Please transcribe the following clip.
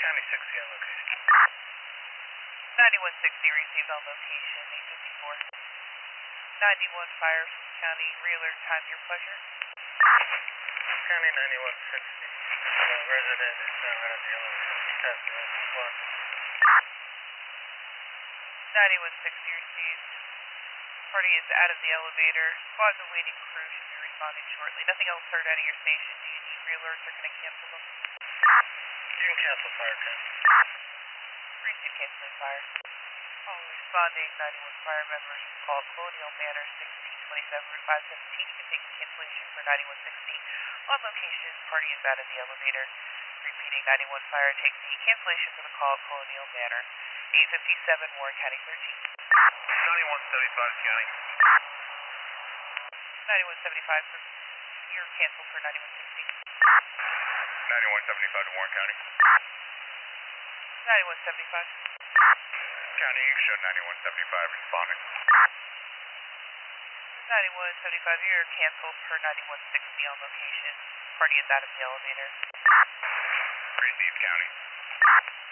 County 60 on location. 9160 received on location, 854. 91 Fire County, re-alert time, your pleasure. County 9160. Resident is out of the elevator. Test squad. 9160 received. Party is out of the elevator. Squad's awaiting crew, should be responding shortly. Nothing else heard out of your station. Do you need re-alerts or can I cancel them? You can cancel fire 10. Receive canceling fire. All responding 91 fire members from call Colonial Manor 1627 Route 517. You can take the cancellation for 9160. On location, party is out of the elevator. Repeating 91 fire, take the cancellation for the call Colonial Manor 857 Warren County 13. 9175 County. 9175 for you're canceled for 9160. 9175 to Warren County. 9175. County, you show 9175 responding. 9175, you're canceled for 9160 on location. Party is out of the elevator. Receive County.